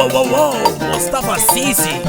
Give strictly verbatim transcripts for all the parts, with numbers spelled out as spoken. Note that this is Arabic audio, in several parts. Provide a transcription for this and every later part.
واو واو واو مصطفى السيسي.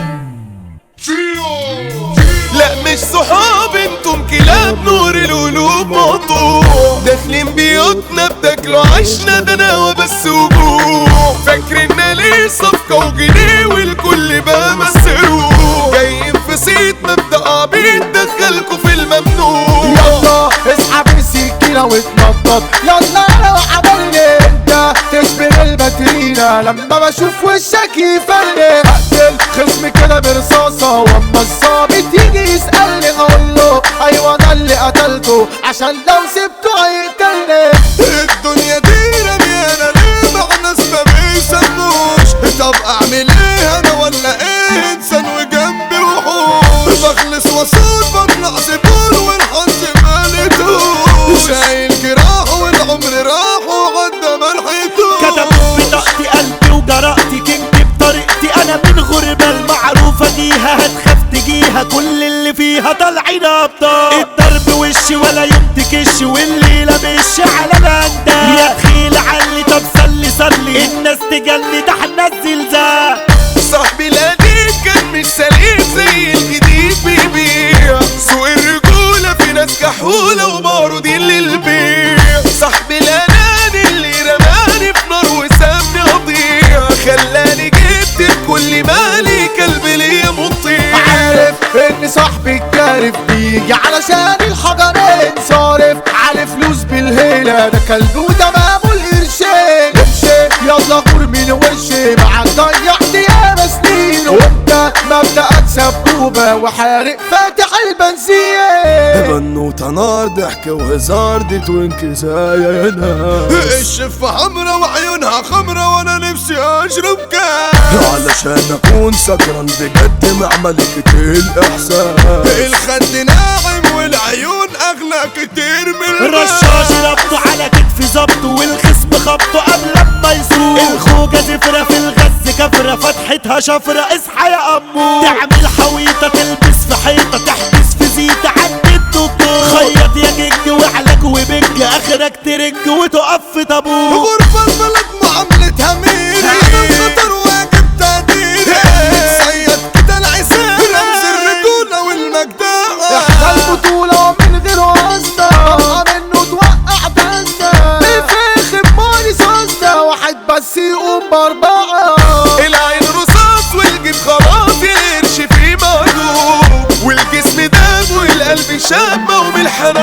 لا مش صحاب انتم كلاب، نور القلوب مقطوع، داخلين بيوتنا بتاكلوا عشنا ده انا وبس وجوع، فاكرنا ليه صفقة وجنيه والكل بقى مسروق، جايين في صيت مبدأ عبيد دخلكوا في الممنوع. يلا اسحب السكينة واتنطط، يلا لو عملني انت تشبه الباترينا لما بشوف وشك يفرق، اقتل خصمي كده برصاصة واما الظابط يجي يسألني اقول له ايوه انا اللي قتلته عشان لو سبته هيقتلني. الدنيا دي رميانة ليه مع ناس ما بيسموش، طب اعمل ايه انا ولا ايه انسان وجنبي وحوش، بخلص وصول بطلع زبون والحظ مالتوش، شايل جراح والعمر راح وعدى ملحقتوش. كتبت بطاقتي قلبي وجرأتي كنت بطريقتي انا من غربة المعروفة ديها، هتخاف تجيها كل اللي فيها طالعين ابطال، الضرب وشي ولا يوم تكش والليلة مش على بندة، يا تخيل علي طب صلي صلي الناس تجلي ده احنا الزلزال. صاحبي القديم كان مش سليم زي الجديد بيبيع، سوق الرجولة في ناس كحولة ومعروضين للبيع، صاحبي الاناني اللي رماني في نار وسابني اضيع، خلاني جبت بكل مالي كلب ليا مطيع. عارف ان صاحبي الكارف بيجي علشان الحجرين صارف على فلوس بالهيلة، ده كلب وتمامه القرشين، امشي يلا غور من وشي معاك ضيعت ياما سنين، وانت مبدأك سبوبة وحارق فاتح البنزين. بنوتة نار ضحك وهزار دي توينك زي انا، الشفة حمرا وعيونها خمرة وانا نفسي اشرب كاس، علشان اكون سكران بجد مع ملكة الاحساس، الخد ناعم والعيون اغلى كتير من الرشاش ربطه على كتفي ظبطه والخصم خبطه قبل ما يسوق، الخوجة زفرة في الغز كفرة فتحتها شفرة اصحى يا امو، تعمل حويطة تلبس في حيطة تحبس في زيتة عند الدكتور، خيط يا جنج وعلك وبنج اخرك ترنج وتقف في طابور، غربة البلد معاملتها ميري اعمل خطر واجب تقديري، صيد كده العسال رمز الرجولة والمجدعة، احنا البطولة من غير واسطة طبقة منه توقع دستة، الفخ بماني سوستة واحد بس يقوم باربعة، العين رصاص والجيب خلاص القرش فيه مهدوم، والجسم داب والقلب شاب ومن الحنان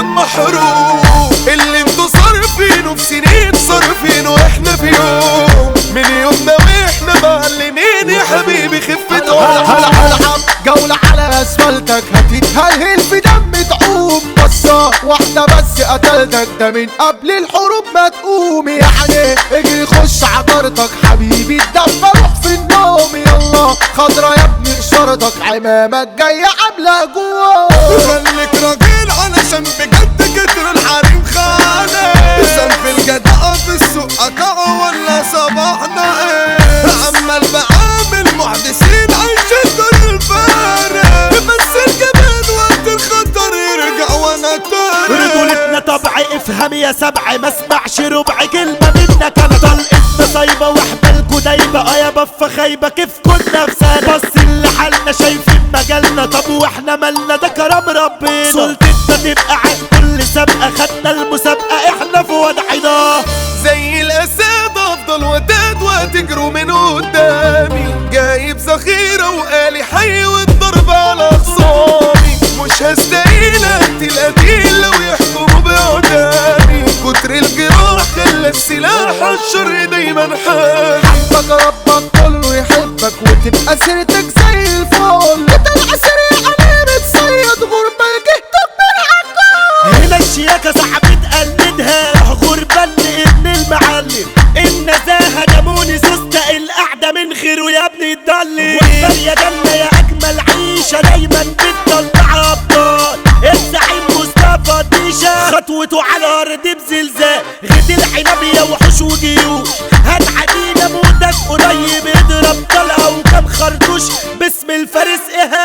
محروم، اللي انتوا صارفينه في سنين صارفينه احنا في يوم، من يومنا واحنا معلمين يا حبيبي خفة هلا هلعب جولة على اسفلتك هتتهلهل في دم تعوم، بصة واحدة بس قتلتك ده من قبل الحروب ما تقوم، يعني اجري خش عطرتك حبيبي الدفة روح في النوم، يلا خضرا يا ابني اشارتك عمامك جاية عاملة جوا، خليك راجل علشان بجد كتر الحريم خانة، سنف الجدعة في السوق قطعه ولا صباحنا ايه، عمال بعامل محدثين عايشين دور الفارق، بس الجبان وقت الخطر يرجع وانا طارق، رجولتنا طبع افهم يا سبع ما اسمعش ربع كلمة منك، انا طلقتنا صايبة واحبالكوا دايبة اه يا بفة خايبة كيف كنا في سنة، بس اللي حالنا شايفين مجالنا طب واحنا مالنا ده كرم ربنا، سلطتنا تبقى عن كل سابقة خدنا المسابقة احنا في وضعنا، زي الاسد افضل وداد وهتجروا من قدامي، جايب ذخيرة وقالي حي والضرب على خصامي، مش هستقيل اقتل قتيل لو يحكموا بقدامي، كتر الجراح خلى السلاح الشر دايما حامي، حبك ربك كله يحبك وتبقى سيرتك زي الفل، انت العسري عليه بتصيد غربة جهتك من عقاب، هنا الشياكة صاحبي تقلدها غربة ابن المعلم، النزاهة جابوني سوستة القعدة من خيره يا ابني اتضلل، واختار يا جنة يا اجمل عيشة دايما بتطلع ابطال، الزعيم مصطفى ديشة خطوته على ارض بزلزال، غيت العنب يا وحوش وجيوش هتعدينا موتك قريب اضرب طلقة وكم خرطوش باسم الفارس ايهاب.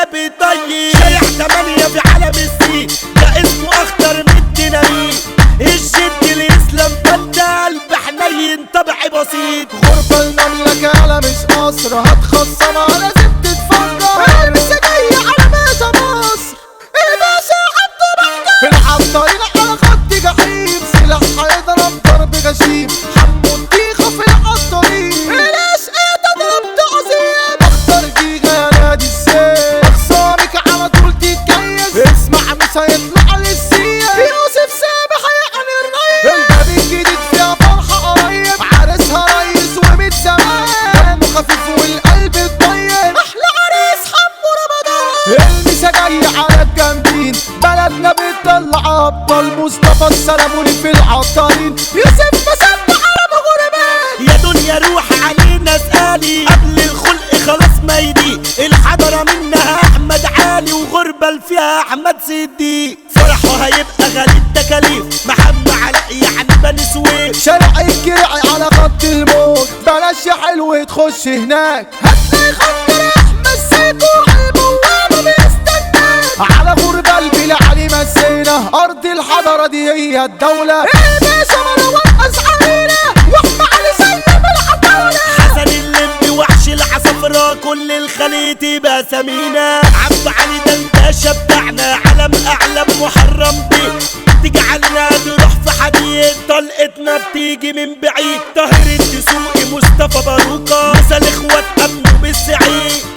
العريس هيطلع للسيا يوسف سامح يعني الريس الباب الجديد فيها فرحة قريب عريسها ريس وميت زمان دمه خفيف والقلب الطيب احلى عريس حمو رمضان المسا جاي على الجامدين بلدنا بتطلع ابطال مصطفى السلاموني في العطارين يوسف مسمى عرب غربان يا دنيا روح علينا اسألي قبل الخلق خلاص ما يضيق الحضرة منها احمد علي وغربة فيها احمد صديق فرحه هيبقى غالي التكاليف محمد علاء يعني بني سويف شارع الكرعي على خط الموت بلاش يا حلو تخش هناك هتلاقي خط احمد سيكو البوابة بيستناك على غربة البلا علي مسينا ارض الحضرة دي هي الدولة الباشا مروان اسعارنا واحمى علي سلم العطاولة حسن اللمبي وحش العصفرة كل الخليط يبقى سمينا عبد علي ده الباشا بتاعنا علم اعلم محرم بيه تجعلنا نروح في حديد طلقتنا بتيجي من بعيد طاهر الدسوقي مصطفى باروكة مثل اخوات امنوا بالسعيد